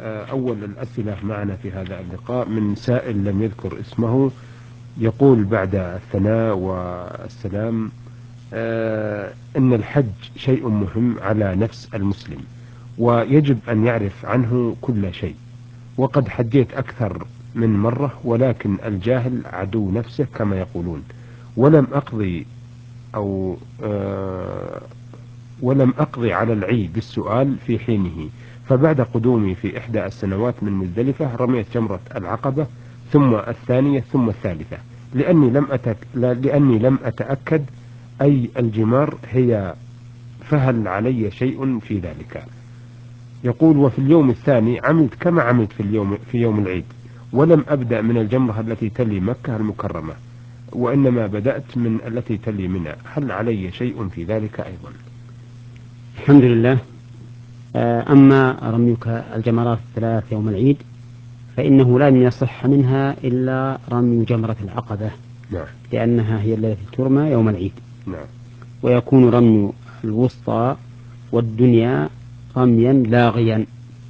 أول الأسئلة معنا في هذا اللقاء من سائل لم يذكر اسمه، يقول بعد الثناء والسلام إن الحج شيء مهم على نفس المسلم ويجب أن يعرف عنه كل شيء، وقد حجيت أكثر من مرة ولكن الجاهل عدو نفسه كما يقولون، ولم أقضي على العي بالسؤال في حينه، فبعد قدومي في إحدى السنوات من مزدلفة رميت جمرة العقبة ثم الثانية ثم الثالثة لأني لم أتأكد أي الجمار هي، فهل علي شيء في ذلك؟ يقول وفي اليوم الثاني عملت كما عملت في يوم العيد، ولم أبدأ من الجمرة التي تلي مكة المكرمة وإنما بدأت من التي تلي منى، هل علي شيء في ذلك أيضا؟ الحمد لله. أما رميك الجمرات الثلاث يوم العيد فإنه لن يصح منها إلا رمي جمرة العقبة، نعم. لأنها هي التي ترمى يوم العيد. نعم. ويكون رمي الوسطى والدنيا رميا لاغيا.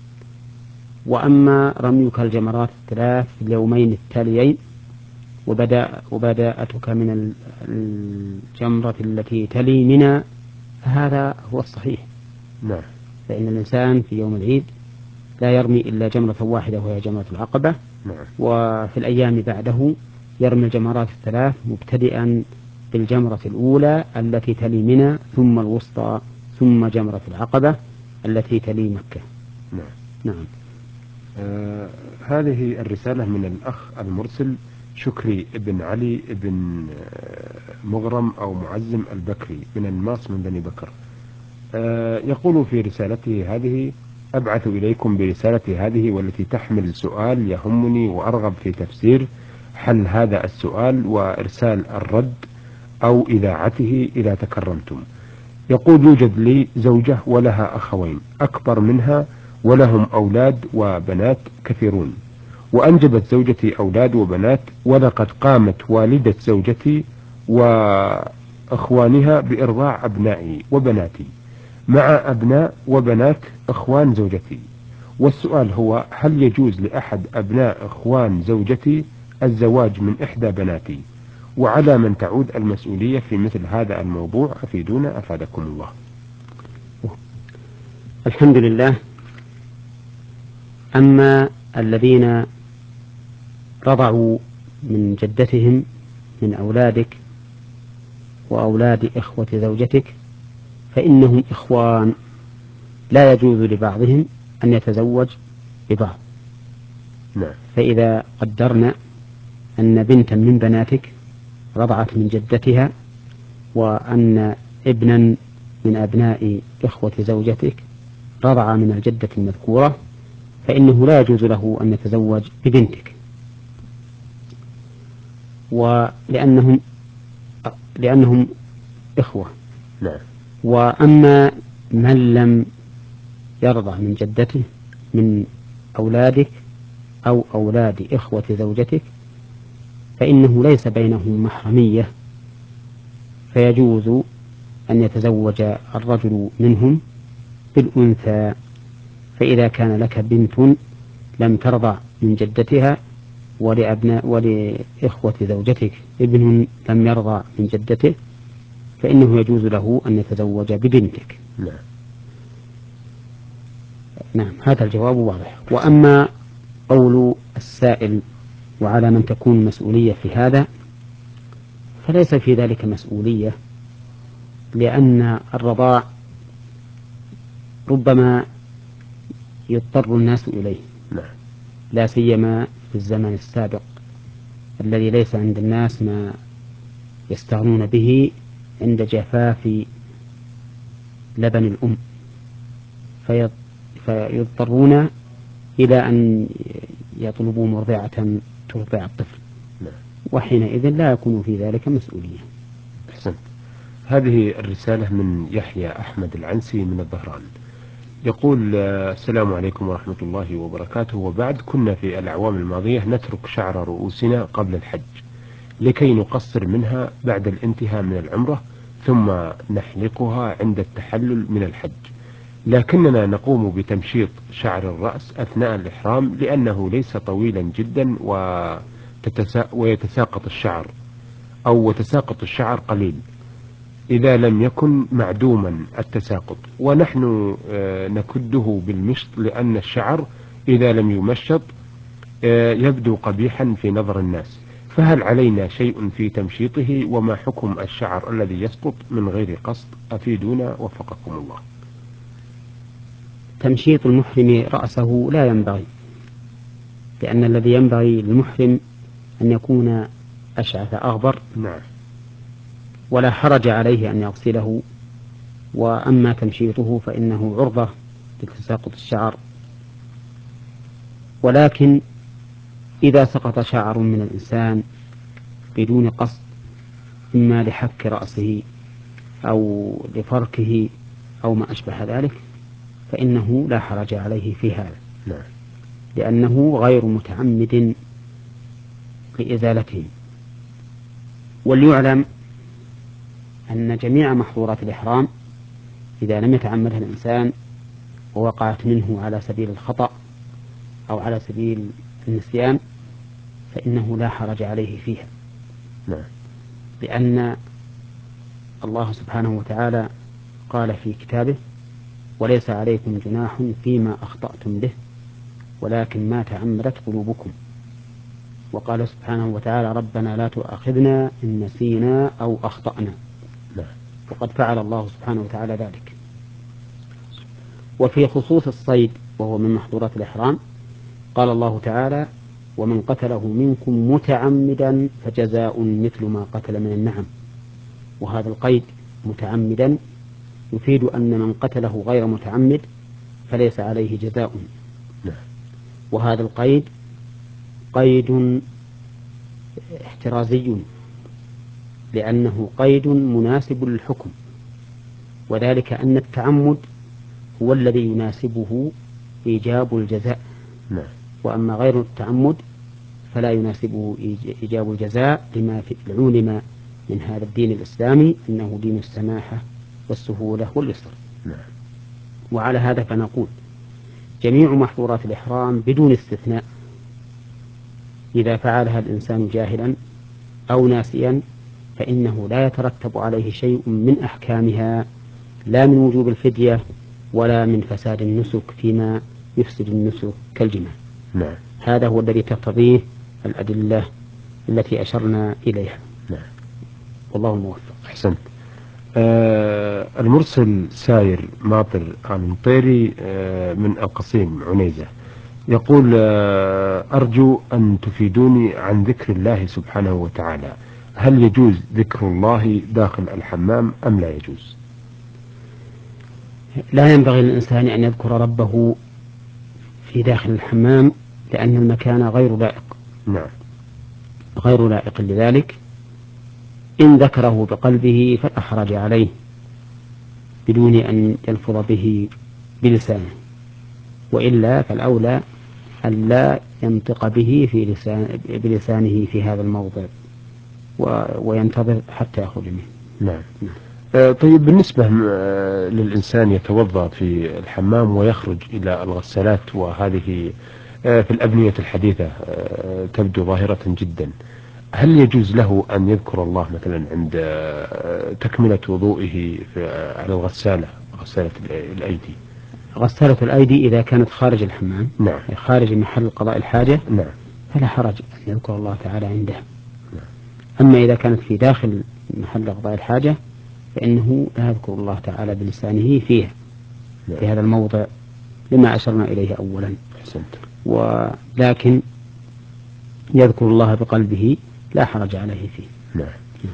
وأما رميك الجمرات الثلاث في اليومين التاليين وبداءتك من الجمرة التي تلي منى فهذا هو الصحيح. نعم. فإن الإنسان في يوم العيد لا يرمي إلا جمرة واحدة وهي جمرة العقبة. نعم. وفي الأيام بعده يرمي الجمرات الثلاث مبتدئا بالجمرة الأولى التي تلي منى ثم الوسطى ثم جمرة العقبة التي تلي مكة. نعم. نعم. هذه الرسالة من الأخ المرسل شكري ابن علي ابن مغرم أو معزم البكري من الماس من بني بكر. يقول في رسالته هذه: أبعث إليكم برسالتي هذه والتي تحمل سؤال يهمني وأرغب في تفسير حل هذا السؤال وإرسال الرد أو إذاعته إذا تكرمتم. يقول يوجد لي زوجة ولها أخوين أكبر منها ولهم أولاد وبنات كثيرون، وأنجبت زوجتي أولاد وبنات، ولقد قامت والدة زوجتي وإخوانها بإرضاع أبنائي وبناتي مع أبناء وبنات إخوان زوجتي. والسؤال هو: هل يجوز لأحد أبناء إخوان زوجتي الزواج من إحدى بناتي؟ وعلى من تعود المسؤولية في مثل هذا الموضوع؟ أفيدونا أفادكم الله. الحمد لله. أما الذين رضعوا من جدتهم من أولادك وأولاد إخوة زوجتك فإنهم إخوان، لا يجوز لبعضهم أن يتزوج ببعض. نعم. فإذا قدرنا أن بنتا من بناتك رضعت من جدتها وأن ابنا من أبناء إخوة زوجتك رضع من الجدة المذكورة فإنه لا يجوز له أن يتزوج ببنتك، لأنهم إخوة. نعم. وأما من لم يرضع من جدته من أولادك أو أولاد إخوة زوجتك فإنه ليس بينهم محرمية، فيجوز أن يتزوج الرجل منهم بالأنثى. فإذا كان لك بنت لم ترضع من جدتها ولإخوة زوجتك ابن لم يرضع من جدته فإنه يجوز له أن يتزوج ببنتك. نعم. نعم، هذا الجواب واضح. وأما قول السائل وعلى من تكون مسؤولية في هذا فليس في ذلك مسؤولية، لأن الرضاع ربما يضطر الناس إليه. نعم. لا سيما في الزمن السابق الذي ليس عند الناس ما يستغنون به عند جفاف لبن الأم، فيضطرون إلى أن يطلبوا مرضعة ترضع الطفل. نعم. وحينئذ لا يكون في ذلك مسؤولية. أحسنت. هذه الرسالة من يحيى أحمد العنسي من الظهران، يقول: السلام عليكم ورحمة الله وبركاته. وبعد، كنا في الأعوام الماضية نترك شعر رؤوسنا قبل الحج لكي نقصر منها بعد الانتهاء من العمرة ثم نحلقها عند التحلل من الحج، لكننا نقوم بتمشيط شعر الرأس أثناء الإحرام لأنه ليس طويلا جدا ويتساقط الشعر وتساقط الشعر قليل إذا لم يكن معدوما التساقط، ونحن نكده بالمشط لأن الشعر إذا لم يمشط يبدو قبيحا في نظر الناس. فهل علينا شيء في تمشيطه؟ وما حكم الشعر الذي يسقط من غير قصد؟ أفيدونا وفقكم الله. تمشيط المحرم رأسه لا ينبغي، لأن الذي ينبغي للمحرم أن يكون أشعث أغبر. نعم. ولا حرج عليه أن يغسله، وأما تمشيطه فإنه عرضة لتساقط الشعر. ولكن إذا سقط شعر من الإنسان بدون قصد، إما لحك رأسه أو لفركه أو ما أشبه ذلك، فإنه لا حرج عليه في هذا. نعم. لأنه غير متعمد لإزالته. وليعلم أن جميع محظورات الإحرام إذا لم يتعمدها الإنسان ووقعت منه على سبيل الخطأ أو على سبيل النسيان فإنه لا حرج عليه فيها. نعم. لأن الله سبحانه وتعالى قال في كتابه: وليس عليكم جناح فيما أخطأتم به ولكن ما تعمدت قلوبكم. وقال سبحانه وتعالى: ربنا لا تؤاخذنا إن نسينا أو أخطأنا. وقد فعل الله سبحانه وتعالى ذلك. وفي خصوص الصيد وهو من محظورات الإحرام قال الله تعالى: ومن قتله منكم متعمدا فجزاء مثل ما قتل من النعم. وهذا القيد متعمدا يفيد أن من قتله غير متعمد فليس عليه جزاء. وهذا القيد قيد احترازي، لأنه قيد مناسب للحكم، وذلك أن التعمد هو الذي يناسبه إيجاب الجزاء، وأما غير التعمد فلا يناسبه إيجاب الجزاء لما علم من هذا الدين الإسلامي أنه دين السماحة والسهولة واليسر. وعلى هذا فنقول: جميع محظورات الإحرام بدون استثناء إذا فعلها الإنسان جاهلا أو ناسيا فإنه لا يترتب عليه شيء من أحكامها، لا من وجوب الفدية ولا من فساد النسك فيما يفسد النسك كالجماع. نعم. هذا هو الذي تقتضيه الأدلة التي أشرنا إليها. نعم. والله الموفق. أحسنت. المرسل ساير ماطر المطيري من القصيم عنيزة يقول: أرجو أن تفيدوني عن ذكر الله سبحانه وتعالى، هل يجوز ذكر الله داخل الحمام أم لا يجوز؟ لا ينبغي للإنسان أن يذكر ربه في داخل الحمام، لأن المكان غير لائق. نعم. غير لائق لذلك. إن ذكره بقلبه فلا حرج عليه بدون أن يلفظ به بلسانه، وإلا فالأولى أن لا ينطق به بلسانه في هذا الموضع وينتظر حتى يخرج منه. نعم. طيب، بالنسبة للإنسان يتوضأ في الحمام ويخرج إلى الغسالات، وهذه في الأبنية الحديثة تبدو ظاهرة جدا، هل يجوز له أن يذكر الله مثلا عند تكملة وضوئه على الغسالة، غسالة الأيدي؟ غسالة الأيدي إذا كانت خارج الحمام، نعم، خارج محل قضاء الحاجة، نعم، فلا حرج أن يذكر الله تعالى عندها. أما إذا كانت في داخل محل قضاء الحاجة فإنه لا يذكر الله تعالى بلسانه فيها، في هذا الموضع، لما أشرنا إليه أولا. ولكن يذكر الله بقلبه لا حرج عليه فيه. نعم.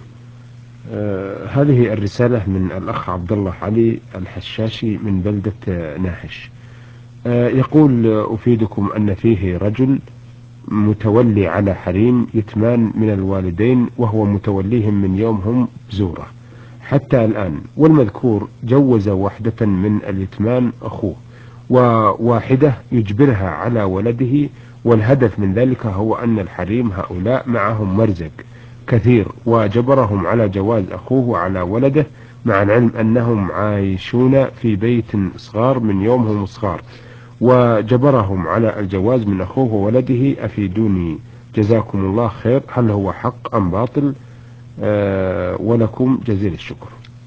هذه الرسالة من الأخ عبد الله علي الحشاشي من بلدة ناحش. يقول: أفيدكم أن فيه رجل متولي على حريم يتمان من الوالدين، وهو متوليهم من يومهم بزورة حتى الآن، والمذكور جوز واحدة من اليتمان أخوه وواحدة يجبرها على ولده، والهدف من ذلك هو أن الحريم هؤلاء معهم مرزق كثير، وجبرهم على جواز أخوه على ولده، مع العلم أنهم عايشون في بيت صغار من يومهم صغار، وجبرهم على الجواز من أخوه وولده. أفيدوني جزاكم الله خير، هل هو حق أم باطل؟ ولكم جزيل الشكر.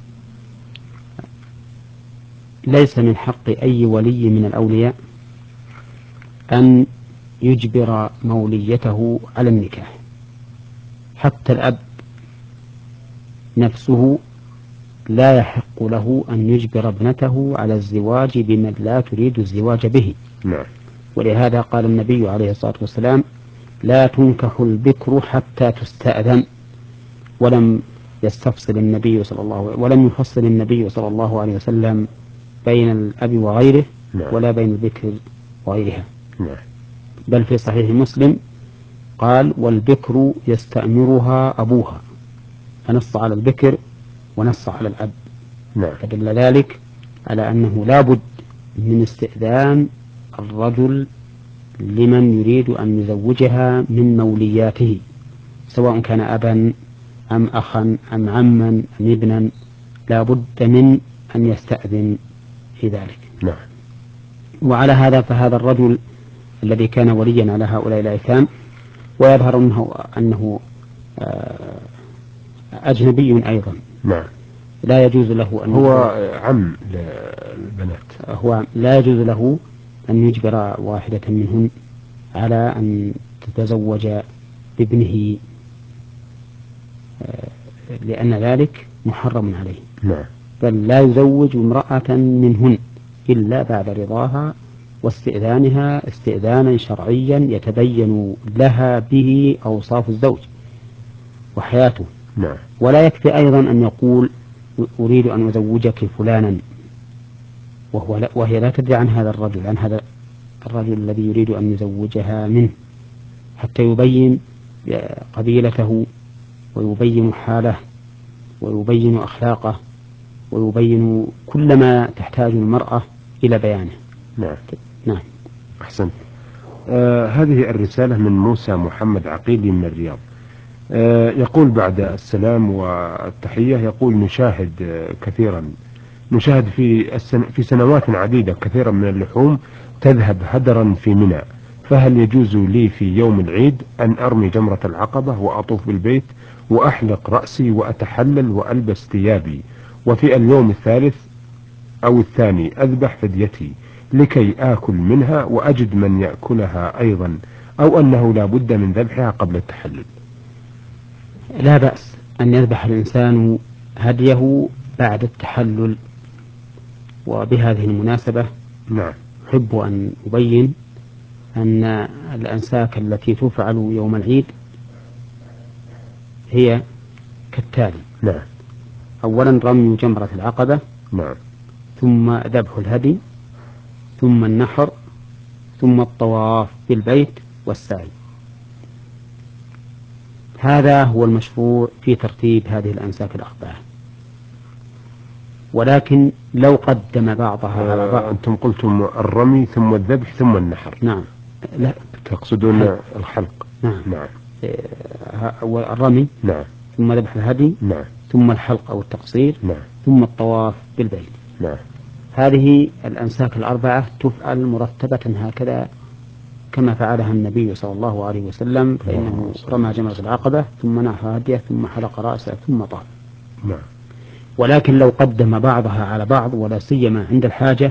ليس من حق أي ولي من الأولياء أن يجبر موليته على النكاح، حتى الأب نفسه لا يحق له أن يجبر ابنته على الزواج بمن لا تريد الزواج به. نعم. ولهذا قال النبي عليه الصلاة والسلام: لا تنكح البكر حتى تستأذن. ولم يفصل النبي صلى الله عليه وسلم بين الأب وغيره، نعم. ولا بين البكر وغيرها. نعم. بل في صحيح مسلم قال: والبكر يستأمرها أبوها، فنص على البكر ونص على الأب. نعم. فدل ذلك على أنه لا بد من استئذان الرجل لمن يريد أن يزوجها من مولياته، سواء كان أبا أم أخا أم عما أم ابنا، لا بد من أن يستأذن في ذلك. نعم. وعلى هذا فهذا الرجل الذي كان وليا على هؤلاء الأيتام، ويظهر أنه أجنبي أيضا، نعم. لا يجوز له أن هو عم للبنات، هو لا يجوز له أن يجبر واحدة منهن على أن تتزوج بابنه، لأن ذلك محرم عليه. نعم. بل لا يزوج امرأة منهن إلا بعد رضاها واستئذانها استئذانا شرعيا يتبين لها به أوصاف الزوج وحياته. نعم. ولا يكفي أيضا أن يقول: أريد أن أزوجك فلانا، وهي لا تدري عن هذا الرجل الذي يريد أن يزوجها منه، حتى يبين قبيلته ويبين حاله ويبين أخلاقه ويبين كل ما تحتاج المرأة إلى بيانه. نعم. نعم. أحسنت. هذه الرسالة من موسى محمد عقيلي من الرياض. يقول بعد السلام والتحية، يقول: نشاهد في سنوات عديدة كثيرا من اللحوم تذهب هدرا في منى، فهل يجوز لي في يوم العيد أن أرمي جمرة العقبة وأطوف بالبيت وأحلق رأسي وأتحلل وألبس ثيابي، وفي اليوم الثالث أو الثاني أذبح فديتي لكي آكل منها وأجد من يأكلها أيضا، أو أنه لا بد من ذبحها قبل التحلل؟ لا بأس أن يذبح الإنسان هديه بعد التحلل. وبهذه المناسبة نعم. أحب أن أبين أن الأنساك التي تفعل يوم العيد هي كالتالي: نعم. أولا رمي جمرة العقبة، نعم. ثم ذبح الهدي، ثم النحر، ثم الطواف بالبيت والسعي. هذا هو المشروع في ترتيب هذه الأنساك الأربعة. ولكن لو قدم بعضها على بعض. أنتم قلتم الرمي ثم الذبح ثم النحر. نعم. لا، تقصدون الحلق. نعم. نعم. الرمي. نعم. ثم ذبح الهدي. نعم. ثم الحلق أو التقصير. نعم. ثم الطواف بالبيت. نعم. هذه الأنساك الأربعة تفعل مرتبة هكذا كما فعلها النبي صلى الله عليه وسلم، فإنه رمى جمرة العقبة ثم نحر هديه ثم حلق رأسه ثم طاف. نعم. ولكن لو قدم بعضها على بعض ولا سيما عند الحاجة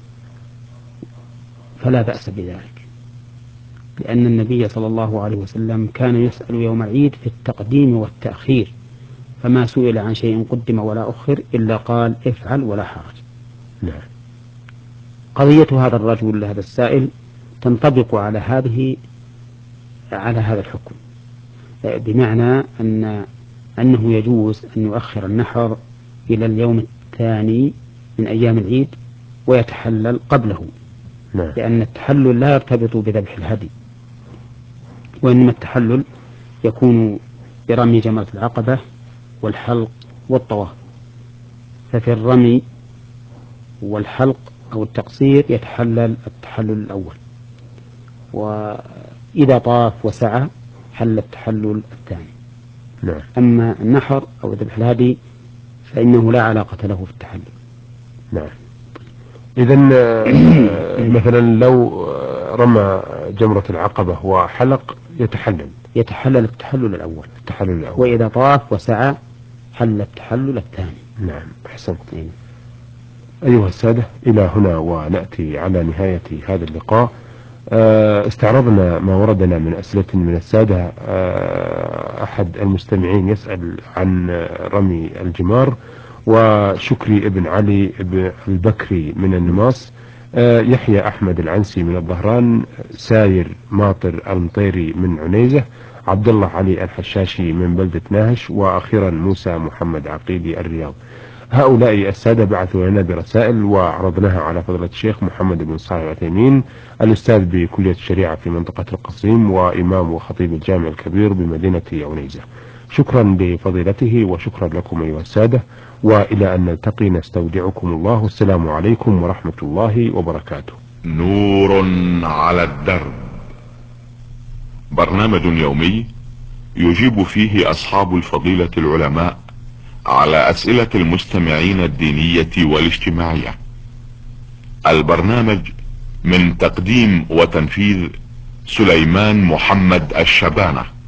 فلا بأس بذلك، لأن النبي صلى الله عليه وسلم كان يسأل يوم العيد في التقديم والتأخير، فما سئل عن شيء قدم ولا أخر إلا قال: افعل ولا حرج. نعم. قضية هذا الرجل هذا السائل تنطبق على هذا الحكم، بمعنى أنه يجوز أن يؤخر النحر إلى اليوم الثاني من أيام العيد ويتحلل قبله. نعم. لأن التحلل لا يرتبط بذبح الهدي، وإنما التحلل يكون برمي جمرة العقبة والحلق والطواف. ففي الرمي والحلق أو التقصير يتحلل التحلل الأول، وإذا طاف وسعى حل التحلل الثاني. نعم. أما النحر أو ذبح الهدي فإنه لا علاقة له في التحلل. نعم. إذا مثلا لو رمى جمرة العقبة وحلق يتحلل التحلل الأول. التحلل الأول. وإذا طاف وسعى حل التحلل الثاني. نعم، أحسنت. أيها السادة، إلى هنا ونأتي على نهاية هذا اللقاء. استعرضنا ما وردنا من أسئلة من السادة. أحد المستمعين يسأل عن رمي الجمار، وشكري ابن علي ابن البكري من النماص، يحيى أحمد العنسي من الظهران، ساير ماطر المطيري من عنيزة، عبد الله علي الحشاشي من بلدة ناهش، وأخيرا موسى محمد عقيدي الرياض. هؤلاء السادة بعثوا لنا برسائل وعرضناها على فضيلة الشيخ محمد بن صالح العثيمين، الأستاذ بكلية الشريعة في منطقة القصيم، وإمام وخطيب الجامع الكبير بمدينة عنيزة. شكرا لفضيلته وشكرا لكم أيها السادة، وإلى أن نلتقي نستودعكم الله. السلام عليكم ورحمة الله وبركاته. نور على الدرب، برنامج يومي يجيب فيه أصحاب الفضيلة العلماء على أسئلة المستمعين الدينية والاجتماعية. البرنامج من تقديم وتنفيذ سليمان محمد الشبانة.